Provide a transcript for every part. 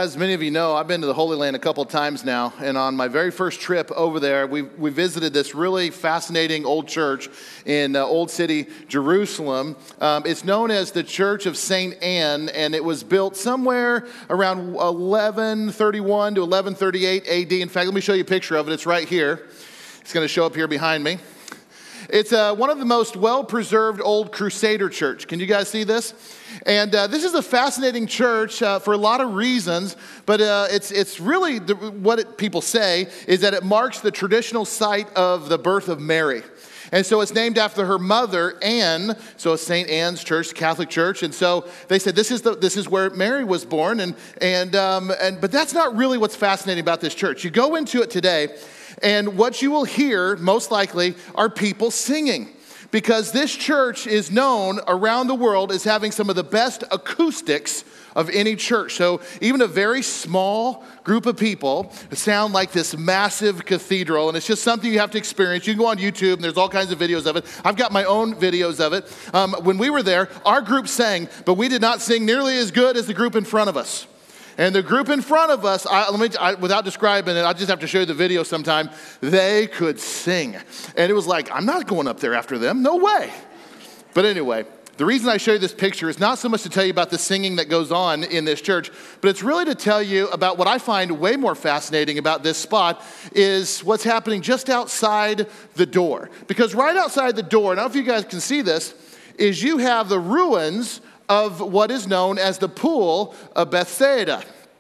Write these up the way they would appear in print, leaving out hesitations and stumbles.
As many of you know, I've been to the Holy Land a couple of times now, and on my very first trip over there, we visited this really fascinating old church in Old City, Jerusalem. It's known as the Church of St. Anne, and it was built somewhere around 1131 to 1138 AD. In fact, let me show you a picture of it. It's right here. It's going to show up here behind me. It's one of the most well-preserved old Crusader church. Can you guys see this? And this is a fascinating church for a lot of reasons, but it's really people say is that it marks the traditional site of the birth of Mary. And so it's named after her mother, Anne, so it's St. Anne's Church, Catholic Church. And so they said this is where Mary was born. But that's not really what's fascinating about this church. You go into it today, and what you will hear, most likely, are people singing. Because this church is known around the world as having some of the best acoustics of any church. So even a very small group of people sound like this massive cathedral. And it's just something you have to experience. You can go on YouTube, and there's all kinds of videos of it. I've got my own videos of it. When we were there, our group sang, but we did not sing nearly as good as the group in front of us. And the group in front of us, without describing it, I just have to show you the video sometime. They could sing. And it was like, I'm not going up there after them. No way. But anyway, the reason I show you this picture is not so much to tell you about the singing that goes on in this church, but it's really to tell you about what I find way more fascinating about this spot is what's happening just outside the door. Because right outside the door, I don't know if you guys can see this, is you have the ruins of what is known as the Pool of Bethsaida.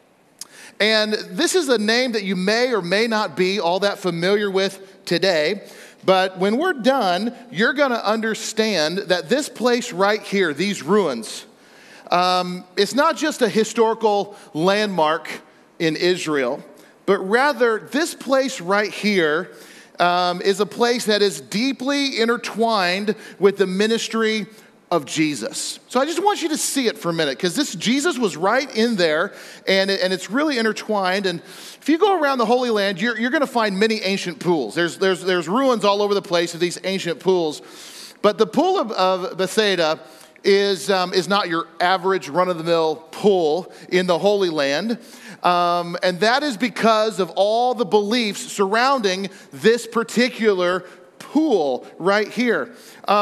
And this is a name that you may or may not be all that familiar with today, but when we're done, you're going to understand that this place right here, these ruins, it's not just a historical landmark in Israel, but rather this place right here is a place that is deeply intertwined with the ministry of Jesus. So I just want you to see it for a minute, because this Jesus was right in there, and it's really intertwined. And if you go around the Holy Land, you're going to find many ancient pools. There's ruins all over the place of these ancient pools, but the Pool of Bethsaida is not your average run-of-the-mill pool in the Holy Land. And that is because of all the beliefs surrounding this particular pool right here.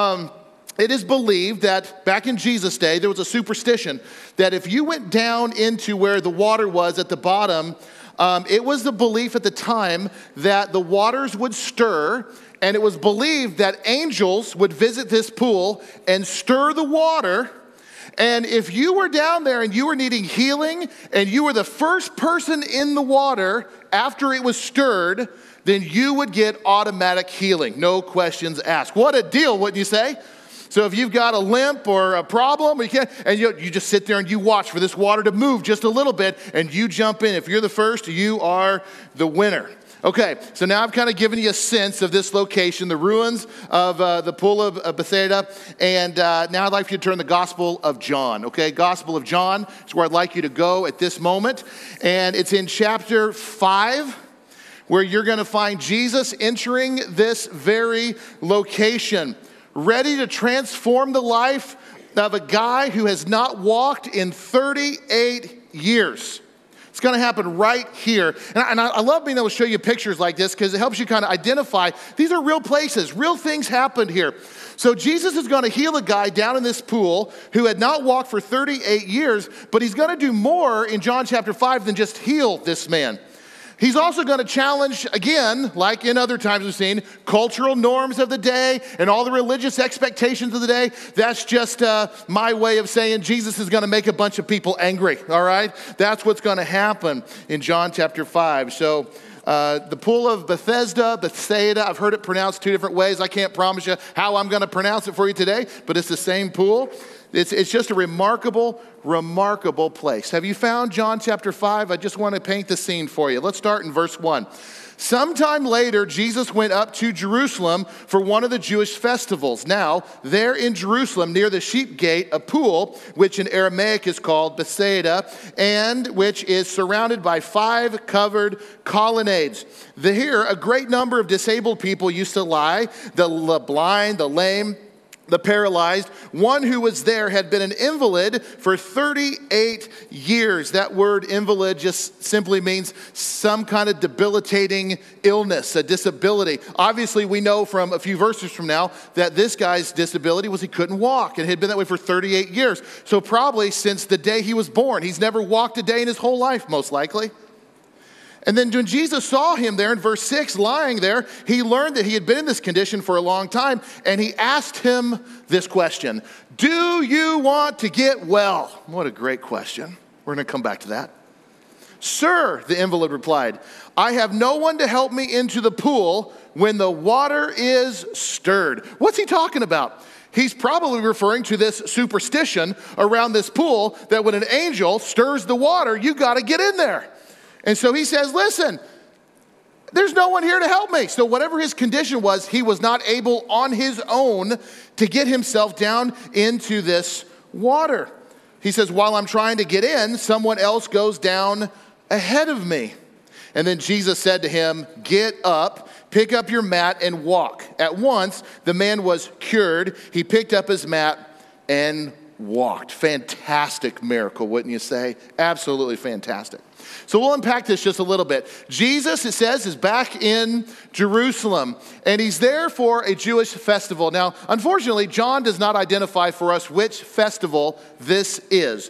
It is believed that back in Jesus' day, there was a superstition that if you went down into where the water was at the bottom, it was the belief at the time that the waters would stir, and it was believed that angels would visit this pool and stir the water. And if you were down there and you were needing healing, and you were the first person in the water after it was stirred, then you would get automatic healing, no questions asked. What a deal, wouldn't you say? So if you've got a limp or a problem, you just sit there and you watch for this water to move just a little bit, and you jump in. If you're the first, you are the winner. Okay, so now I've kind of given you a sense of this location, the ruins of the Pool of Bethsaida, and now I'd like for you to turn to the Gospel of John, okay? Gospel of John is where I'd like you to go at this moment, and it's in chapter 5, where you're going to find Jesus entering this very location, ready to transform the life of a guy who has not walked in 38 years. It's going to happen right here. And I love being able to show you pictures like this, because it helps you kind of identify these are real places. Real things happened here. So Jesus is going to heal a guy down in this pool who had not walked for 38 years, but he's going to do more in John chapter 5 than just heal this man. He's also going to challenge, again, like in other times we've seen, cultural norms of the day and all the religious expectations of the day. That's just my way of saying Jesus is going to make a bunch of people angry, all right? That's what's going to happen in John chapter 5. So the Pool of Bethsaida, I've heard it pronounced two different ways. I can't promise you how I'm going to pronounce it for you today, but it's the same pool. It's just a remarkable place. Have you found John chapter 5? I just want to paint the scene for you. Let's start in verse 1. Sometime later, Jesus went up to Jerusalem for one of the Jewish festivals. Now, there in Jerusalem, near the sheep gate, a pool, which in Aramaic is called Bethsaida, and which is surrounded by 5 covered colonnades. Here, a great number of disabled people used to lie, the blind, the lame, the paralyzed, one who was there had been an invalid for 38 years. That word invalid just simply means some kind of debilitating illness, a disability. Obviously, we know from a few verses from now that this guy's disability was he couldn't walk, and had been that way for 38 years. So probably since the day he was born. He's never walked a day in his whole life, most likely. And then when Jesus saw him there in verse 6 lying there, he learned that he had been in this condition for a long time, and he asked him this question: do you want to get well? What a great question. We're going to come back to that. Sir, the invalid replied, I have no one to help me into the pool when the water is stirred. What's he talking about? He's probably referring to this superstition around this pool that when an angel stirs the water, you got to get in there. And so he says, listen, there's no one here to help me. So whatever his condition was, he was not able on his own to get himself down into this water. He says, while I'm trying to get in, someone else goes down ahead of me. And then Jesus said to him, get up, pick up your mat and walk. At once, the man was cured. He picked up his mat and walked. Fantastic miracle, wouldn't you say? Absolutely fantastic. So we'll unpack this just a little bit. Jesus, it says, is back in Jerusalem, and he's there for a Jewish festival. Now, unfortunately, John does not identify for us which festival this is.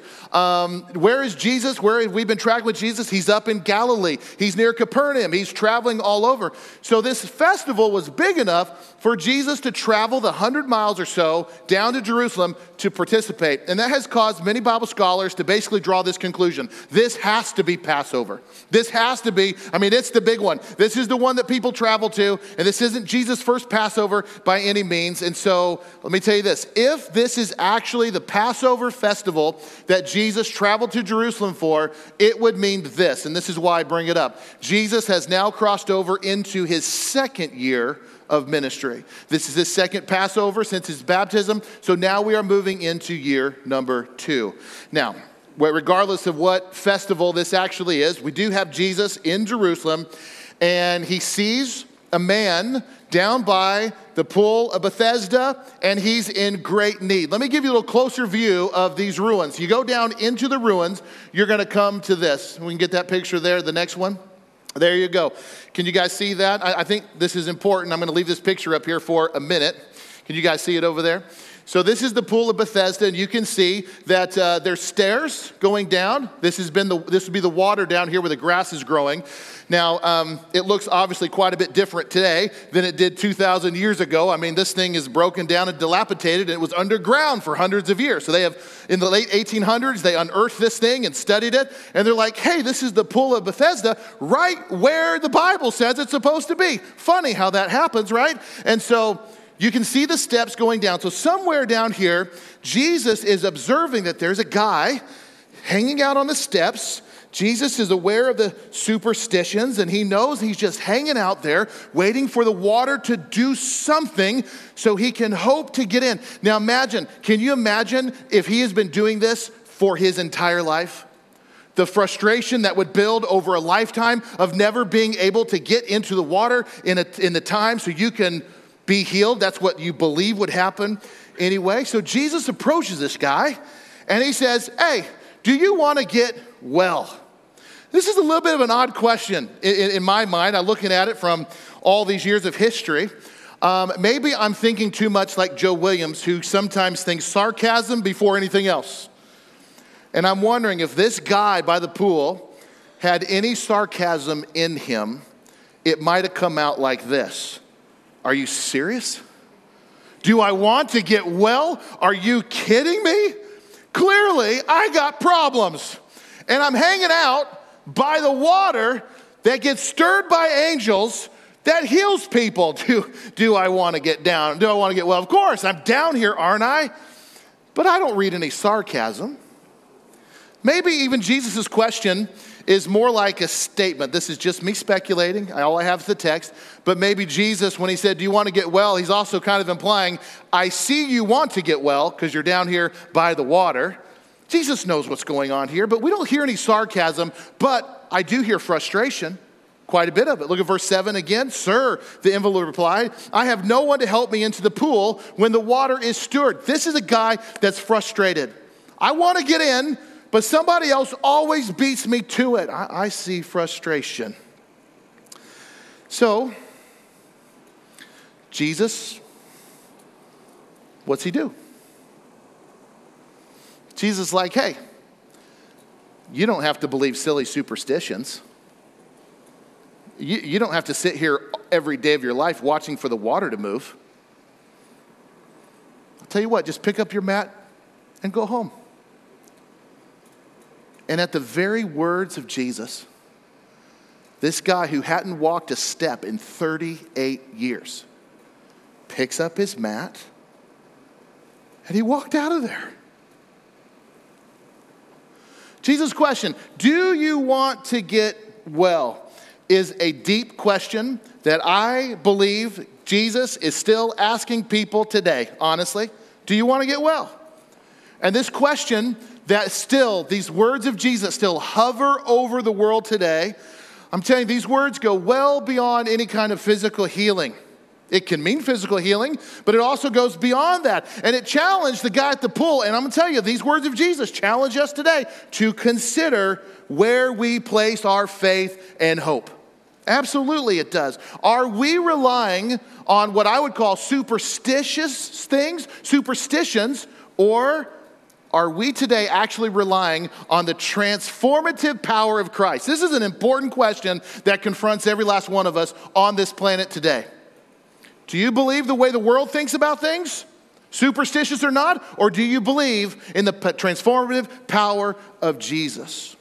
Where is Jesus? Where have we been tracking with Jesus? He's up in Galilee. He's near Capernaum. He's traveling all over. So this festival was big enough for Jesus to travel the 100 miles or so down to Jerusalem to participate. And that has caused many Bible scholars to basically draw this conclusion. This has to be Passover. This has to be, it's the big one. This is the one that people travel to, and this isn't Jesus' first Passover by any means. And so let me tell you this. If this is actually the Passover festival that Jesus traveled to Jerusalem for, it would mean this, and this is why I bring it up. Jesus has now crossed over into his second year of ministry. This is his second Passover since his baptism, so now we are moving into year number 2. Now, regardless of what festival this actually is, we do have Jesus in Jerusalem, and he sees a man down by the pool of Bethesda, and he's in great need. Let me give you a little closer view of these ruins. You go down into the ruins, you're going to come to this. We can get that picture there, the next one. There you go. Can you guys see that? I think this is important. I'm going to leave this picture up here for a minute. Can you guys see it over there? So this is the pool of Bethesda, and you can see that there's stairs going down. This would be the water down here where the grass is growing. Now, it looks obviously quite a bit different today than it did 2,000 years ago. This thing is broken down and dilapidated, and it was underground for hundreds of years. So they have, in the late 1800s, they unearthed this thing and studied it, and they're like, hey, this is the pool of Bethesda right where the Bible says it's supposed to be. Funny how that happens, right? And so you can see the steps going down. So somewhere down here, Jesus is observing that there's a guy hanging out on the steps. Jesus is aware of the superstitions, and he knows he's just hanging out there waiting for the water to do something so he can hope to get in. Now can you imagine if he has been doing this for his entire life? The frustration that would build over a lifetime of never being able to get into the water in the time so you can be healed. That's what you believe would happen anyway. So Jesus approaches this guy and he says, hey, do you want to get well? This is a little bit of an odd question in my mind. I'm looking at it from all these years of history. Maybe I'm thinking too much like Joe Williams, who sometimes thinks sarcasm before anything else. And I'm wondering if this guy by the pool had any sarcasm in him, it might have come out like this. Are you serious? Do I want to get well? Are you kidding me? Clearly, I got problems. And I'm hanging out by the water that gets stirred by angels that heals people. Do I want to get down? Do I want to get well? Of course, I'm down here, aren't I? But I don't read any sarcasm. Maybe even Jesus' question is more like a statement. This is just me speculating. All I have is the text. But maybe Jesus, when he said, do you want to get well? He's also kind of implying, I see you want to get well because you're down here by the water. Jesus knows what's going on here, but we don't hear any sarcasm. But I do hear frustration. quite a bit of it. Look at verse 7 again. Sir, the invalid replied, I have no one to help me into the pool when the water is stirred. This is a guy that's frustrated. I want to get in, but somebody else always beats me to it. I see frustration. So, Jesus, what's he do? Jesus is like, hey, you don't have to believe silly superstitions. You don't have to sit here every day of your life watching for the water to move. I'll tell you what, just pick up your mat and go home. And at the very words of Jesus, this guy who hadn't walked a step in 38 years picks up his mat and he walked out of there. Jesus' question, do you want to get well, is a deep question that I believe Jesus is still asking people today, honestly. Do you want to get well? And this question that still, these words of Jesus still hover over the world today. I'm telling you, these words go well beyond any kind of physical healing. It can mean physical healing, but it also goes beyond that. And it challenged the guy at the pool. And I'm going to tell you, these words of Jesus challenge us today to consider where we place our faith and hope. Absolutely it does. Are we relying on what I would call superstitious things, superstitions, or are we today actually relying on the transformative power of Christ? This is an important question that confronts every last one of us on this planet today. Do you believe the way the world thinks about things, superstitious or not? Or do you believe in the transformative power of Jesus?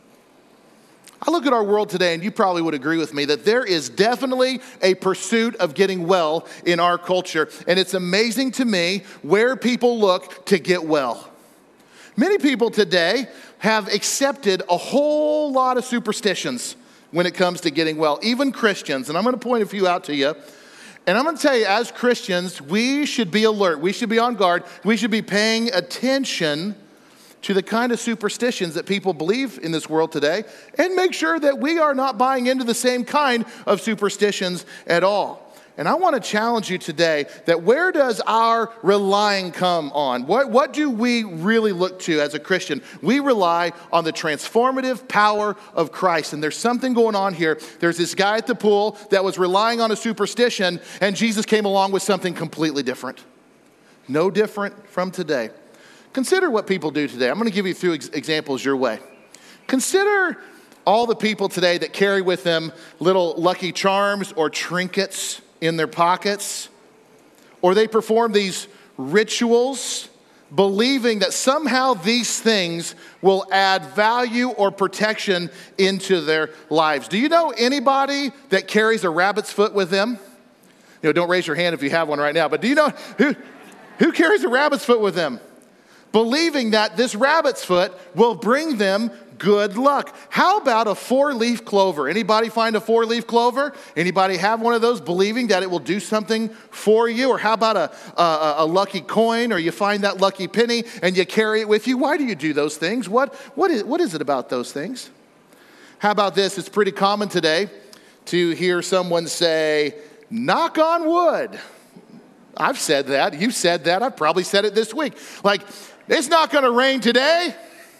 I look at our world today, and you probably would agree with me, that there is definitely a pursuit of getting well in our culture. And it's amazing to me where people look to get well. Many people today have accepted a whole lot of superstitions when it comes to getting well, even Christians. And I'm going to point a few out to you. And I'm going to tell you, as Christians, we should be alert. We should be on guard. We should be paying attention to the kind of superstitions that people believe in this world today, and make sure that we are not buying into the same kind of superstitions at all. And I want to challenge you today that where does our relying come on? What do we really look to as a Christian? We rely on the transformative power of Christ. And there's something going on here. There's this guy at the pool that was relying on a superstition, and Jesus came along with something completely different. No different from today. Consider what people do today. I'm going to give you a few examples your way. Consider all the people today that carry with them little Lucky Charms or trinkets in their pockets, or they perform these rituals believing that somehow these things will add value or protection into their lives. Do you know anybody that carries a rabbit's foot with them? You know, don't raise your hand if you have one right now, but do you know who carries a rabbit's foot with them? Believing that this rabbit's foot will bring them good luck. How about a 4-leaf clover? Anybody find a 4-leaf clover? Anybody have one of those believing that it will do something for you? Or how about a lucky coin, or you find that lucky penny and you carry it with you? Why do you do those things? What is it about those things? How about this? It's pretty common today to hear someone say, knock on wood. I've said that. You've said that. I've probably said it this week. Like, it's not going to rain today.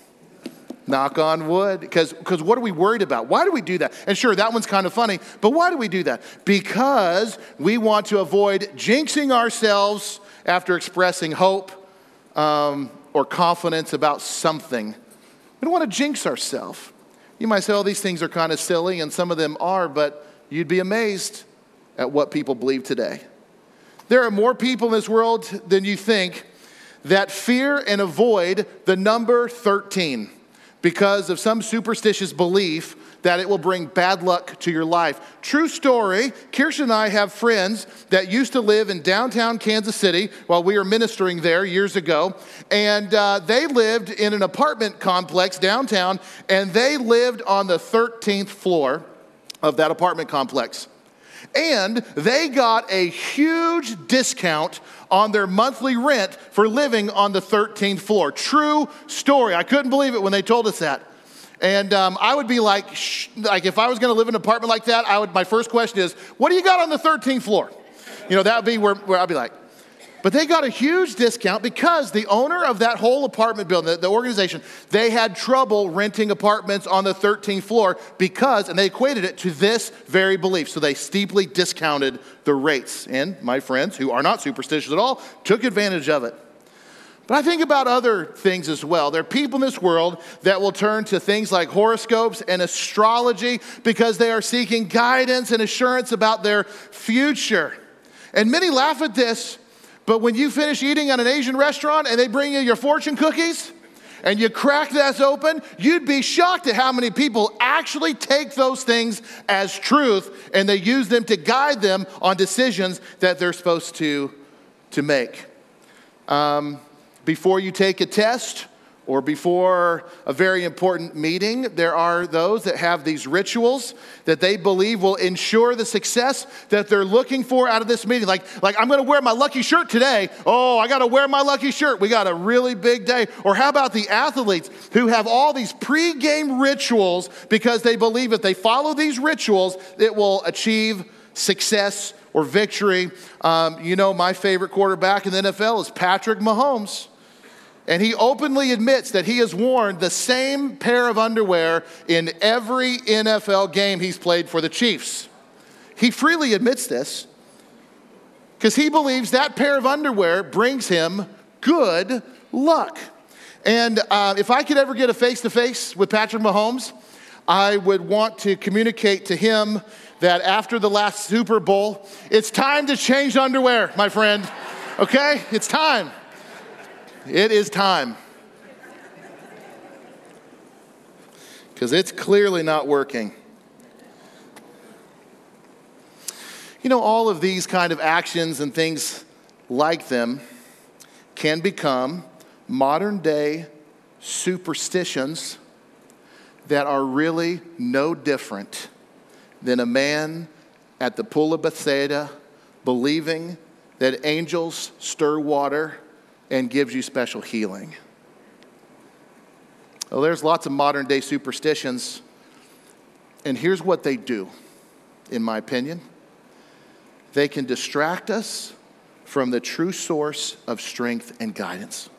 Knock on wood. Because what are we worried about? Why do we do that? And sure, that one's kind of funny, but why do we do that? Because we want to avoid jinxing ourselves after expressing hope or confidence about something. We don't want to jinx ourselves. You might say, oh, these things are kind of silly, and some of them are, but you'd be amazed at what people believe today. There are more people in this world than you think that fear and avoid the number 13 because of some superstitious belief that it will bring bad luck to your life. True story, Kirsten and I have friends that used to live in downtown Kansas City while we were ministering there years ago. And they lived in an apartment complex downtown, and they lived on the 13th floor of that apartment complex. And they got a huge discount on their monthly rent for living on the 13th floor. True story. I couldn't believe it when they told us that. And I would be like if I was going to live in an apartment like that, my first question is, what do you got on the 13th floor? That would be where I'd be like. But they got a huge discount because the owner of that whole apartment building, the organization, they had trouble renting apartments on the 13th floor and they equated it to this very belief. So they steeply discounted the rates. And my friends, who are not superstitious at all, took advantage of it. But I think about other things as well. There are people in this world that will turn to things like horoscopes and astrology because they are seeking guidance and assurance about their future. And many laugh at this, but when you finish eating at an Asian restaurant and they bring you your fortune cookies and you crack that open, you'd be shocked at how many people actually take those things as truth and they use them to guide them on decisions that they're supposed to make. Before you take a test or before a very important meeting, there are those that have these rituals that they believe will ensure the success that they're looking for out of this meeting. Like I'm going to wear my lucky shirt today. Oh, I got to wear my lucky shirt. We got a really big day. Or how about the athletes who have all these pre-game rituals because they believe if they follow these rituals, it will achieve success or victory. My favorite quarterback in the NFL is Patrick Mahomes. And he openly admits that he has worn the same pair of underwear in every NFL game he's played for the Chiefs. He freely admits this because he believes that pair of underwear brings him good luck. And if I could ever get a face-to-face with Patrick Mahomes, I would want to communicate to him that after the last Super Bowl, it's time to change underwear, my friend. Okay? It's time. It is time. Because it's clearly not working. All of these kind of actions and things like them can become modern day superstitions that are really no different than a man at the pool of Bethsaida believing that angels stir water and gives you special healing. Well, there's lots of modern day superstitions, and here's what they do, in my opinion. They can distract us from the true source of strength and guidance.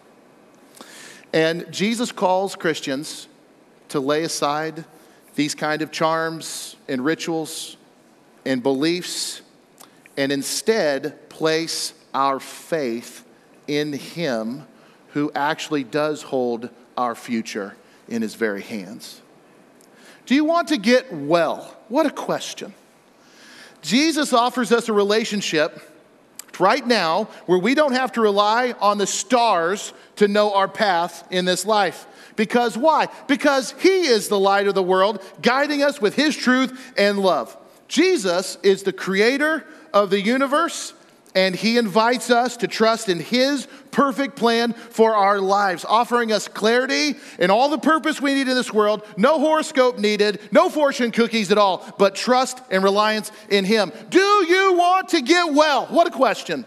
And Jesus calls Christians to lay aside these kind of charms and rituals and beliefs and instead place our faith in Him who actually does hold our future in His very hands. Do you want to get well? What a question. Jesus offers us a relationship right now where we don't have to rely on the stars to know our path in this life. Because why? Because He is the light of the world, guiding us with His truth and love. Jesus is the creator of the universe, and He invites us to trust in His perfect plan for our lives, offering us clarity and all the purpose we need in this world. No horoscope needed, no fortune cookies at all, but trust and reliance in Him. Do you want to get well? What a question.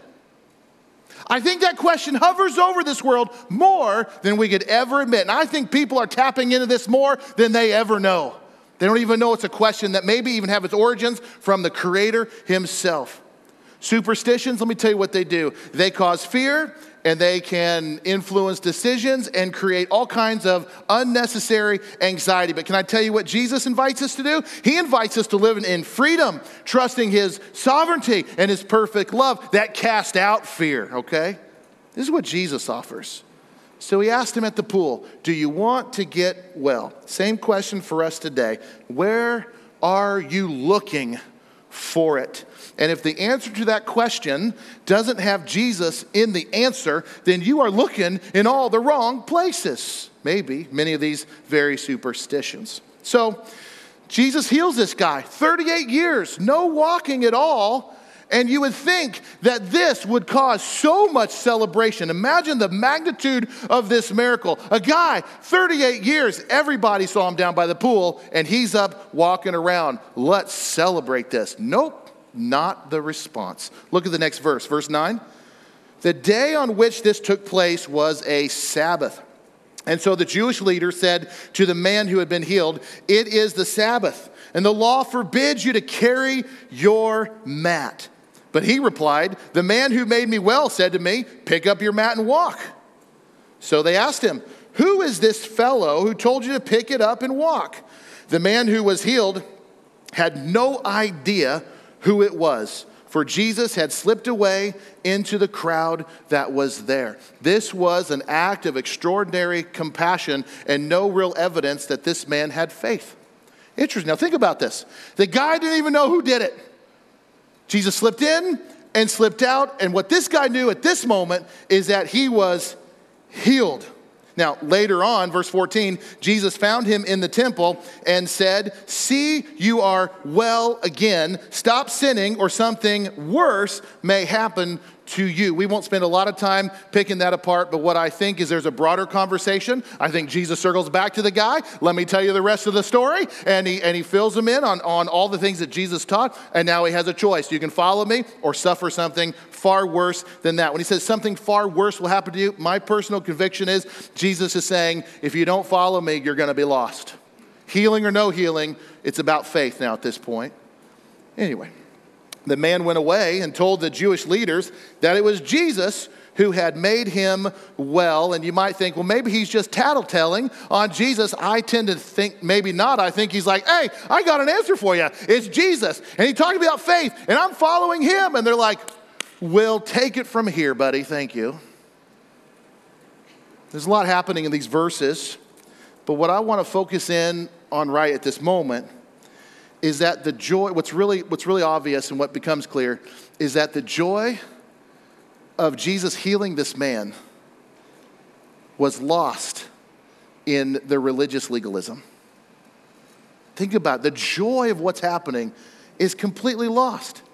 I think that question hovers over this world more than we could ever admit. And I think people are tapping into this more than they ever know. They don't even know it's a question that maybe even have its origins from the Creator Himself. Superstitions, let me tell you what they do. They cause fear, and they can influence decisions and create all kinds of unnecessary anxiety. But can I tell you what Jesus invites us to do? He invites us to live in freedom, trusting His sovereignty and His perfect love that cast out fear, okay? This is what Jesus offers. So He asked him at the pool, do you want to get well? Same question for us today. Where are you looking for it? And if the answer to that question doesn't have Jesus in the answer, then you are looking in all the wrong places. Maybe many of these very superstitions. So Jesus heals this guy, 38 years, no walking at all. And you would think that this would cause so much celebration. Imagine the magnitude of this miracle. A guy, 38 years, everybody saw him down by the pool, and he's up walking around. Let's celebrate this. Nope. Not the response. Look at the next verse, verse 9. The day on which this took place was a Sabbath. And so the Jewish leader said to the man who had been healed, "It is the Sabbath, and the law forbids you to carry your mat." But he replied, "The man who made me well said to me, 'Pick up your mat and walk.'" So they asked him, "Who is this fellow who told you to pick it up and walk?" The man who was healed had no idea who it was, for Jesus had slipped away into the crowd that was there. This was an act of extraordinary compassion and no real evidence that this man had faith. Interesting. Now think about this. The guy didn't even know who did it. Jesus slipped in and slipped out, and what this guy knew at this moment is that he was healed. Now, later on, verse 14, Jesus found him in the temple and said, "See, you are well again. Stop sinning or something worse may happen to you." We won't spend a lot of time picking that apart, but what I think is there's a broader conversation. I think Jesus circles back to the guy. Let me tell you the rest of the story. And he fills him in on all the things that Jesus taught. And now he has a choice. You can follow me or suffer something far worse than that. When he says something far worse will happen to you, my personal conviction is Jesus is saying, if you don't follow me, you're going to be lost. Healing or no healing, it's about faith now at this point. Anyway. The man went away and told the Jewish leaders that it was Jesus who had made him well. And you might think, well, maybe he's just tattletelling on Jesus. I tend to think maybe not. I think he's like, "Hey, I got an answer for you. It's Jesus. And he talked about faith, and I'm following him." And they're like, "We'll take it from here, buddy. Thank you." There's a lot happening in these verses. But what I want to focus in on right at this moment is that the joy, what's really obvious and what becomes clear is that the joy of Jesus healing this man was lost in the religious legalism. Think about it. The joy of what's happening is completely lost.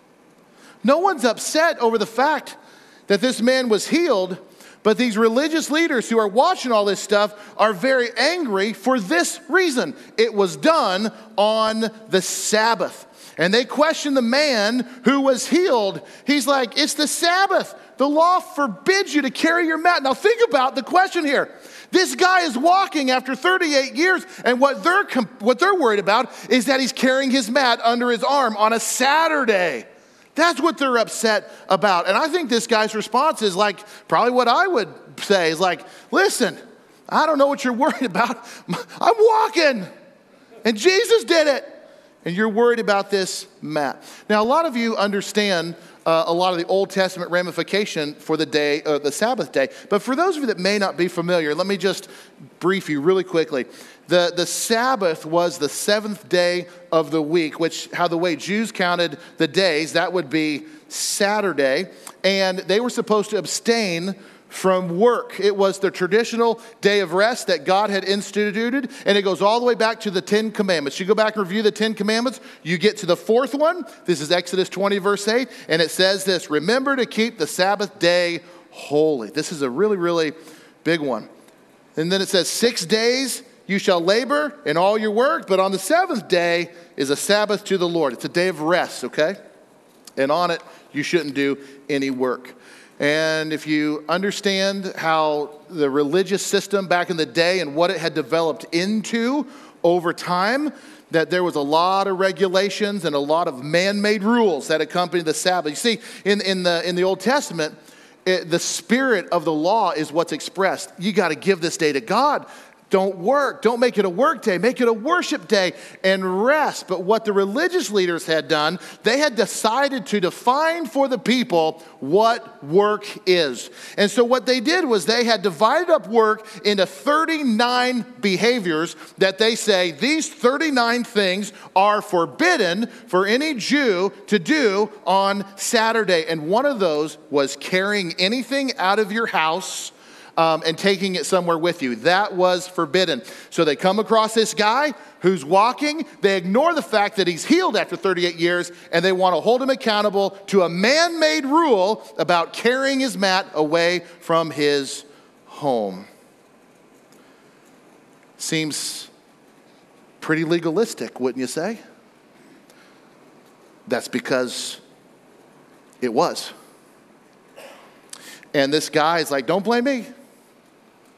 No one's upset over the fact that this man was healed, but these religious leaders who are watching all this stuff are very angry for this reason. It was done on the Sabbath. And they question the man who was healed. He's like, "It's the Sabbath. The law forbids you to carry your mat." Now think about the question here. This guy is walking after 38 years, and what they're worried about is that he's carrying his mat under his arm on a Saturday. That's what they're upset about. And I think this guy's response is like probably what I would say is like, "Listen, I don't know what you're worried about. I'm walking, and Jesus did it. And you're worried about this mat." Now, a lot of you understand a lot of the Old Testament ramification for the day, the Sabbath day. But for those of you that may not be familiar, let me just brief you really quickly. The Sabbath was the seventh day of the week, which how the way Jews counted the days, that would be Saturday. And they were supposed to abstain from work. It was the traditional day of rest that God had instituted, and it goes all the way back to the 10 Commandments. You go back and review the 10 Commandments, you get to the fourth one. This is Exodus 20, verse 8, and it says this: "Remember to keep the Sabbath day holy." This is a really, really big one. And then it says, 6 days you shall labor in all your work, but on the seventh day is a Sabbath to the Lord. It's a day of rest, okay? And on it, you shouldn't do any work. And if you understand how the religious system back in the day and what it had developed into over time, that there was a lot of regulations and a lot of man-made rules that accompanied the Sabbath. You see, in the Old Testament, the spirit of the law is what's expressed. You got to give this day to God. Don't work. Don't make it a work day. Make it a worship day and rest. But what the religious leaders had done, they had decided to define for the people what work is. And so what they did was they had divided up work into 39 behaviors that they say these 39 things are forbidden for any Jew to do on Saturday. And one of those was carrying anything out of your house and taking it somewhere with you. That was forbidden. So they come across this guy who's walking. They ignore the fact that he's healed after 38 years, and they want to hold him accountable to a man-made rule about carrying his mat away from his home. Seems pretty legalistic, wouldn't you say? That's because it was. And this guy is like, "Don't blame me.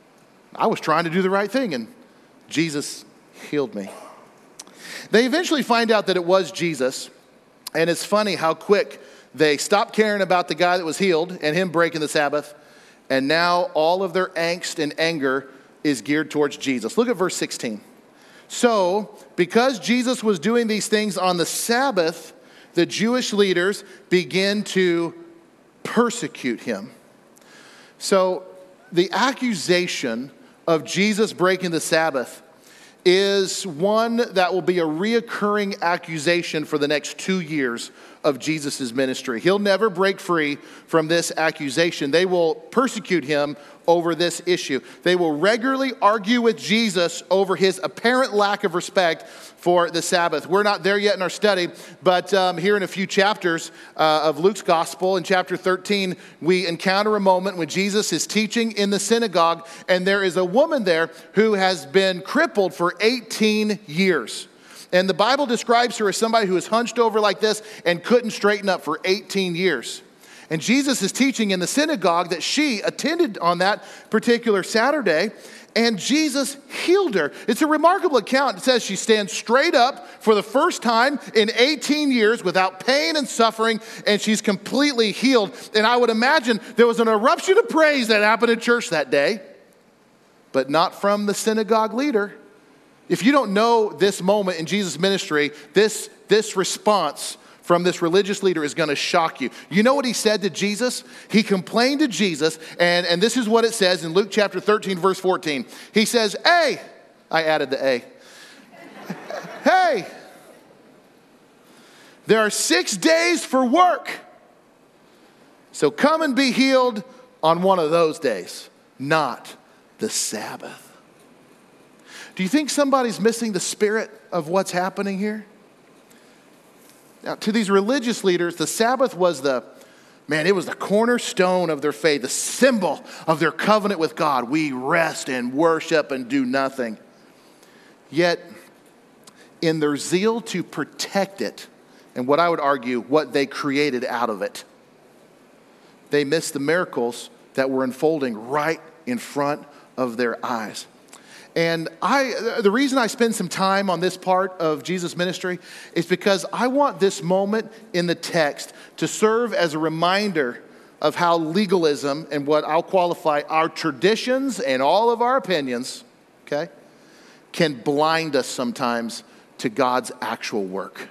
I was trying to do the right thing, and Jesus healed me. They eventually find out that it was Jesus, and it's funny how quick they stopped caring about the guy that was healed and him breaking the Sabbath, and now all of their angst and anger is geared towards Jesus. Look at verse 16. So, because Jesus was doing these things on the Sabbath, the Jewish leaders begin to persecute him. So, the accusation of Jesus breaking the Sabbath is one that will be a reoccurring accusation for the next 2 years of Jesus' ministry. He'll never break free from this accusation. They will persecute him over this issue. They will regularly argue with Jesus over his apparent lack of respect for the Sabbath. We're not there yet in our study, but here in a few chapters of Luke's gospel, in chapter 13, we encounter a moment when Jesus is teaching in the synagogue, and there is a woman there who has been crippled for 18 years. And the Bible describes her as somebody who is hunched over like this and couldn't straighten up for 18 years. And Jesus is teaching in the synagogue that she attended on that particular Saturday, and Jesus healed her. It's a remarkable account. It says she stands straight up for the first time in 18 years without pain and suffering, and she's completely healed. And I would imagine there was an eruption of praise that happened in church that day, but not from the synagogue leader. If you don't know this moment in Jesus' ministry, this response from this religious leader is going to shock you. You know what he said to Jesus? He complained to Jesus, and this is what it says in Luke chapter 13, verse 14. He says, "Hey," I added the A. "Hey, there are 6 days for work, so come and be healed on one of those days, not the Sabbath." Do you think somebody's missing the spirit of what's happening here? Now, to these religious leaders, the Sabbath was it was the cornerstone of their faith, the symbol of their covenant with God. We rest and worship and do nothing. Yet, in their zeal to protect it, and what I would argue, what they created out of it, they missed the miracles that were unfolding right in front of their eyes. And the reason I spend some time on this part of Jesus' ministry is because I want this moment in the text to serve as a reminder of how legalism and what I'll qualify our traditions and all of our opinions, okay, can blind us sometimes to God's actual work.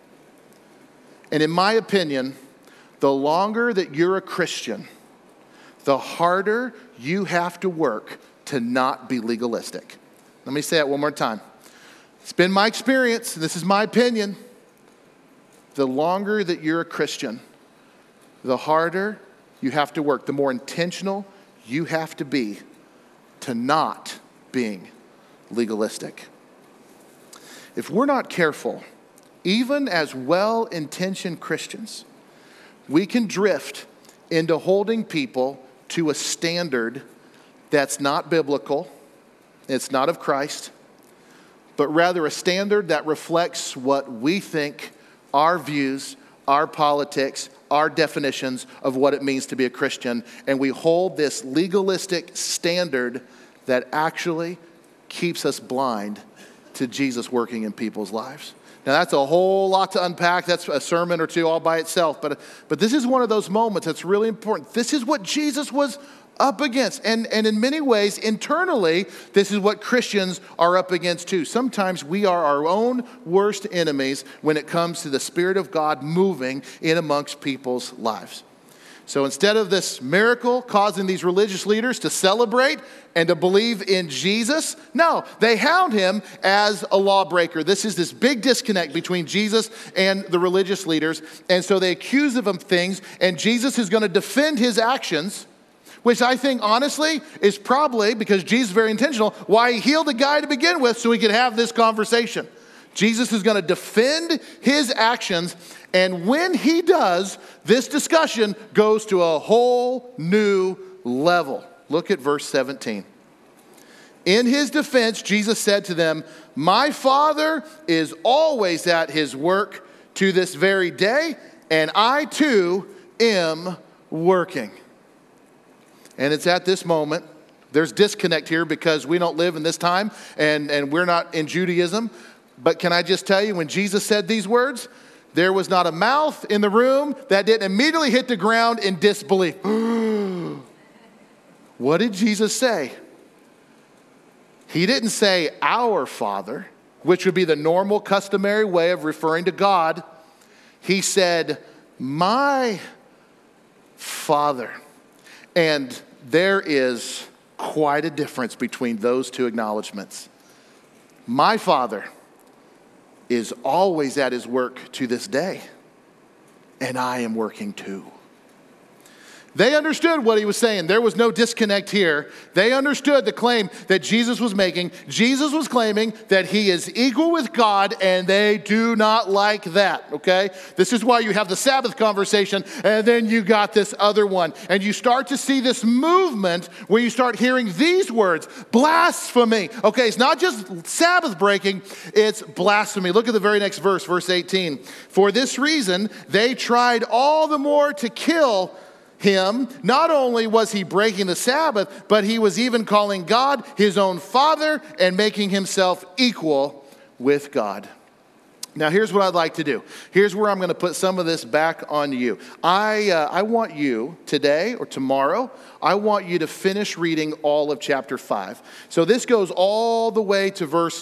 And in my opinion, the longer that you're a Christian, the harder you have to work to not be legalistic. Let me say it one more time. It's been my experience, this is my opinion. The longer that you're a Christian, the harder you have to work, the more intentional you have to be to not being legalistic. If we're not careful, even as well-intentioned Christians, we can drift into holding people to a standard that's not biblical, it's not of Christ, but rather a standard that reflects what we think, our views, our politics, our definitions of what it means to be a Christian, and we hold this legalistic standard that actually keeps us blind to Jesus working in people's lives. Now, that's a whole lot to unpack. That's a sermon or two all by itself. But this is one of those moments that's really important. This is what Jesus was up against. And in many ways, internally, this is what Christians are up against too. Sometimes we are our own worst enemies when it comes to the Spirit of God moving in amongst people's lives. So instead of this miracle causing these religious leaders to celebrate and to believe in Jesus, no, they hound him as a lawbreaker. This is this big disconnect between Jesus and the religious leaders. And so they accuse him of things, and Jesus is going to defend his actions, which I think, honestly, is probably, because Jesus is very intentional, why he healed the guy to begin with, so he could have this conversation. Jesus is going to defend his actions, and when he does, this discussion goes to a whole new level. Look at verse 17. In his defense, Jesus said to them, "My Father is always at his work to this very day, and I too am working." And it's at this moment There's disconnect here because we don't live in this time and we're not in Judaism. But can I just tell you, when Jesus said these words, there was not a mouth in the room that didn't immediately hit the ground in disbelief. What did Jesus say? He didn't say our Father, which would be the normal, customary way of referring to God. He said, my Father. And there is quite a difference between those two acknowledgments. My Father is always at his work to this day, and I am working too. They understood what he was saying. There was no disconnect here. They understood the claim that Jesus was making. Jesus was claiming that he is equal with God, and they do not like that, okay? This is why you have the Sabbath conversation, and then you got this other one. And you start to see this movement where you start hearing these words, blasphemy. Okay, it's not just Sabbath breaking, it's blasphemy. Look at the very next verse, verse 18. For this reason, they tried all the more to kill him. Not only was he breaking the Sabbath, but he was even calling God his own Father and making himself equal with God. Now, here's what I'd like to do. Here's where I'm going to put some of this back on you. I want you today or tomorrow, I want you to finish reading all of chapter 5. So this goes all the way to verse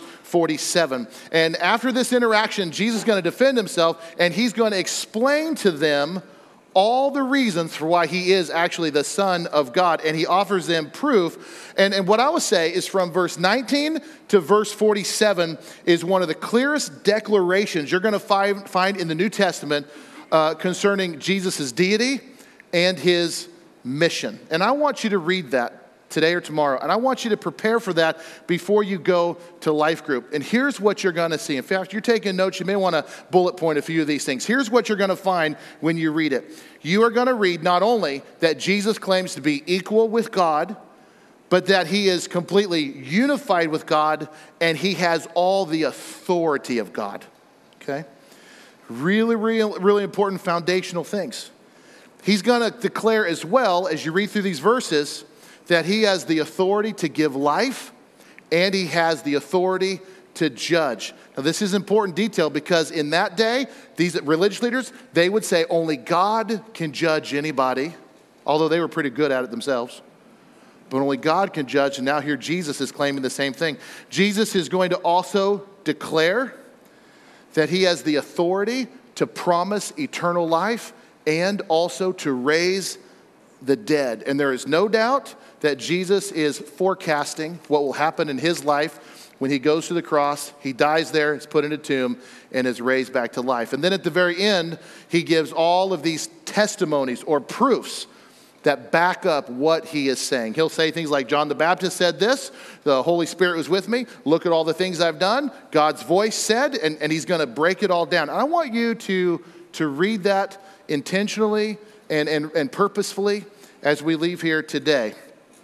47. And after this interaction, Jesus is going to defend himself, and he's going to explain to them all the reasons for why he is actually the Son of God, and he offers them proof. And what I would say is from verse 19 to verse 47 is one of the clearest declarations you're going to find in the New Testament concerning Jesus' deity and his mission. And I want you to read that today or tomorrow, and I want you to prepare for that before you go to life group. And here's what you're going to see. In fact, if you're taking notes, you may want to bullet point a few of these things. Here's what you're going to find when you read it. You are going to read not only that Jesus claims to be equal with God, but that he is completely unified with God, and he has all the authority of God. Okay? Really, really, really important foundational things. He's going to declare as well, as you read through these verses, that he has the authority to give life, and he has the authority to judge. Now, this is important detail because in that day, these religious leaders, they would say only God can judge anybody, although they were pretty good at it themselves. But only God can judge, and now here Jesus is claiming the same thing. Jesus is going to also declare that he has the authority to promise eternal life and also to raise the dead. And there is no doubt that Jesus is forecasting what will happen in his life when he goes to the cross, he dies there, is put in a tomb, and is raised back to life. And then at the very end, he gives all of these testimonies or proofs that back up what he is saying. He'll say things like, John the Baptist said this, the Holy Spirit was with me, look at all the things I've done, God's voice said, and he's going to break it all down. And I want you to read that intentionally and purposefully as we leave here today.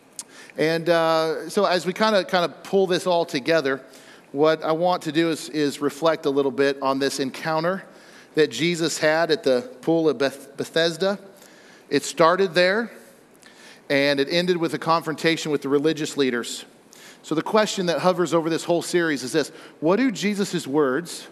And so as we kind of pull this all together, what I want to do is reflect a little bit on this encounter that Jesus had at the pool of Bethesda. It started there, and it ended with a confrontation with the religious leaders. So the question that hovers over this whole series is this: what do Jesus' words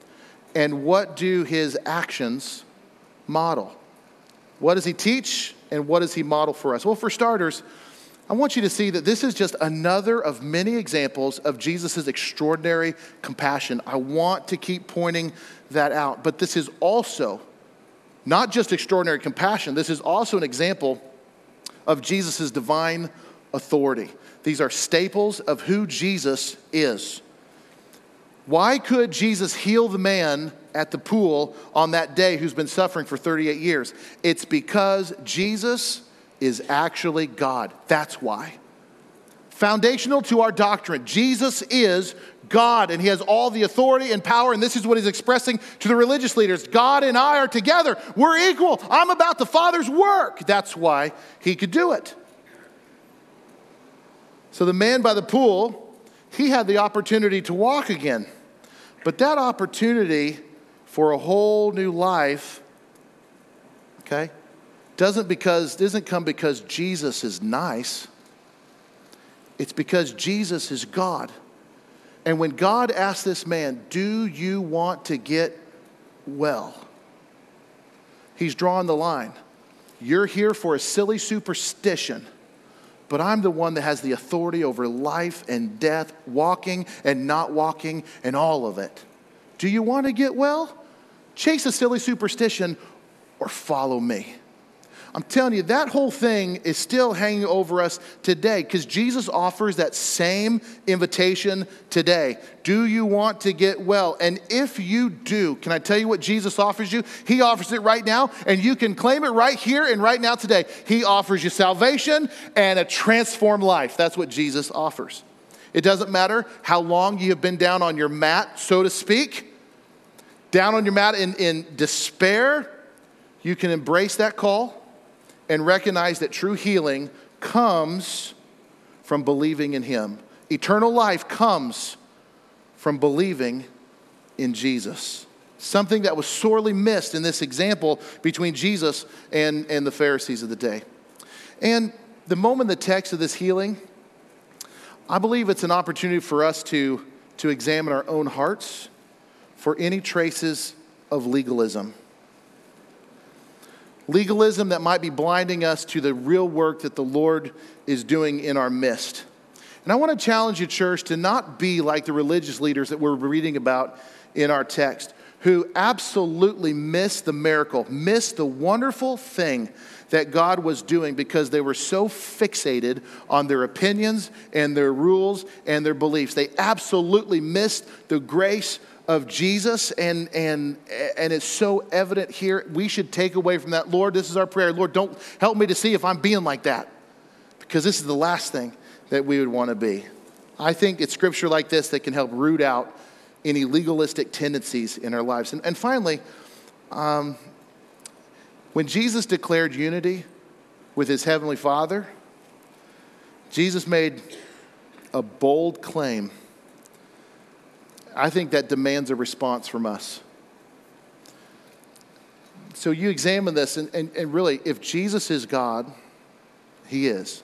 and what do his actions model? What does he teach and what does he model for us? Well, for starters, I want you to see that this is just another of many examples of Jesus' extraordinary compassion. I want to keep pointing that out. But this is also not just extraordinary compassion. This is also an example of Jesus' divine authority. These are staples of who Jesus is. Why could Jesus heal the man at the pool on that day who's been suffering for 38 years? It's because Jesus is actually God. That's why. Foundational to our doctrine, Jesus is God, and he has all the authority and power, and this is what he's expressing to the religious leaders. God and I are together. We're equal. I'm about the Father's work. That's why he could do it. So the man by the pool, he had the opportunity to walk again. But that opportunity for a whole new life, okay, doesn't come because Jesus is nice. It's because Jesus is God. And when God asked this man, do you want to get well? He's drawn the line. You're here for a silly superstition, but I'm the one that has the authority over life and death, walking and not walking, and all of it. Do you want to get well? Chase a silly superstition or follow me. I'm telling you, that whole thing is still hanging over us today because Jesus offers that same invitation today. Do you want to get well? And if you do, can I tell you what Jesus offers you? He offers it right now, and you can claim it right here and right now today. He offers you salvation and a transformed life. That's what Jesus offers. It doesn't matter how long you have been down on your mat, so to speak, down on your mat in despair. You can embrace that call and recognize that true healing comes from believing in him. Eternal life comes from believing in Jesus. Something that was sorely missed in this example between Jesus and the Pharisees of the day. And the moment the text of this healing, I believe it's an opportunity for us to examine our own hearts for any traces of legalism. Legalism that might be blinding us to the real work that the Lord is doing in our midst. And I want to challenge you, church, to not be like the religious leaders that we're reading about in our text, who absolutely missed the miracle, missed the wonderful thing that God was doing because they were so fixated on their opinions and their rules and their beliefs. They absolutely missed the grace of Jesus, and it's so evident here. We should take away from that, Lord, this is our prayer. Lord, don't help me to see if I'm being like that, because this is the last thing that we would want to be. I think it's scripture like this that can help root out any legalistic tendencies in our lives. And finally, when Jesus declared unity with his heavenly Father, Jesus made a bold claim. I think that demands a response from us. So you examine this, and really, if Jesus is God, he is,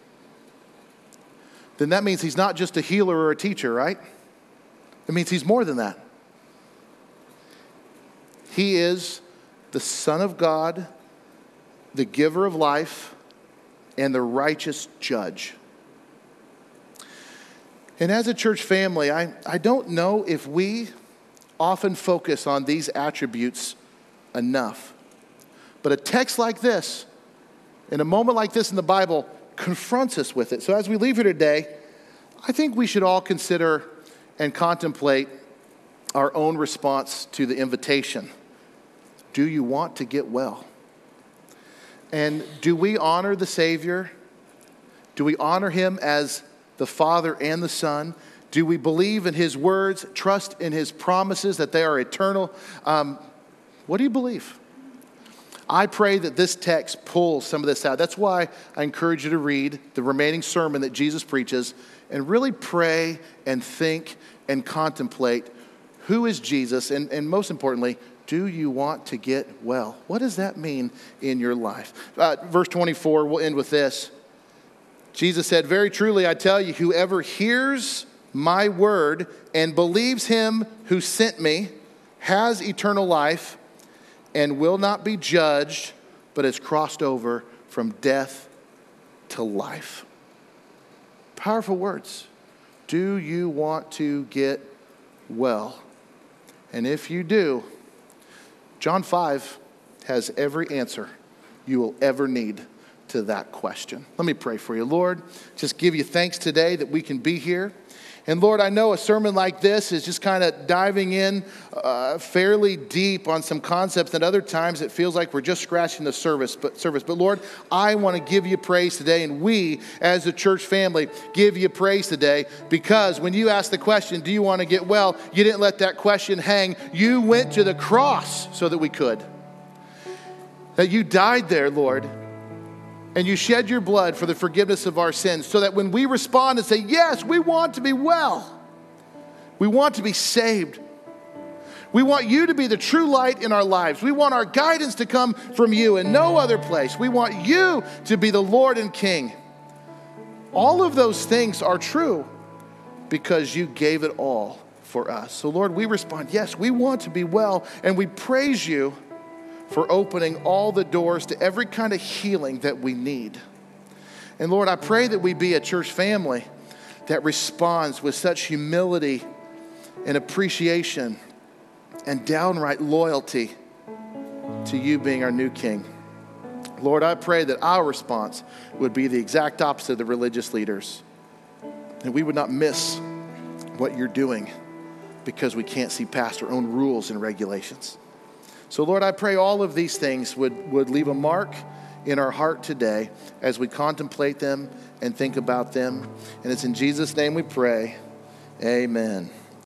then that means he's not just a healer or a teacher, right? It means he's more than that. He is the Son of God, the giver of life, and the righteous judge. And as a church family, I don't know if we often focus on these attributes enough. But a text like this, in a moment like this in the Bible, confronts us with it. So as we leave here today, I think we should all consider and contemplate our own response to the invitation. Do you want to get well? And do we honor the Savior? Do we honor him as the Father and the Son? Do we believe in his words, trust in his promises that they are eternal? What do you believe? I pray that this text pulls some of this out. That's why I encourage you to read the remaining sermon that Jesus preaches and really pray and think and contemplate who is Jesus, and most importantly, do you want to get well? What does that mean in your life? Verse 24, we'll end with this. Jesus said, very truly, I tell you, whoever hears my word and believes him who sent me has eternal life and will not be judged, but has crossed over from death to life. Powerful words. Do you want to get well? And if you do, John 5 has every answer you will ever need to that question. Let me pray for you. Lord, just give you thanks today that we can be here. And Lord, I know a sermon like this is just kind of diving in fairly deep on some concepts, and other times it feels like we're just scratching the surface. But Lord, I want to give you praise today, and we as a church family give you praise today, because when you asked the question, do you want to get well, you didn't let that question hang. You went to the cross so that we could. That you died there, Lord, and you shed your blood for the forgiveness of our sins, so that when we respond and say, yes, we want to be well, we want to be saved, we want you to be the true light in our lives, we want our guidance to come from you and no other place, we want you to be the Lord and King, All of those things are true because you gave it all for us. So Lord, we respond, yes, we want to be well, and we praise you for opening all the doors to every kind of healing that we need. And Lord, I pray that we be a church family that responds with such humility and appreciation and downright loyalty to you being our new King. Lord, I pray that our response would be the exact opposite of the religious leaders, and we would not miss what you're doing because we can't see past our own rules and regulations. So Lord, I pray all of these things would leave a mark in our heart today as we contemplate them and think about them. And it's in Jesus' name we pray. Amen.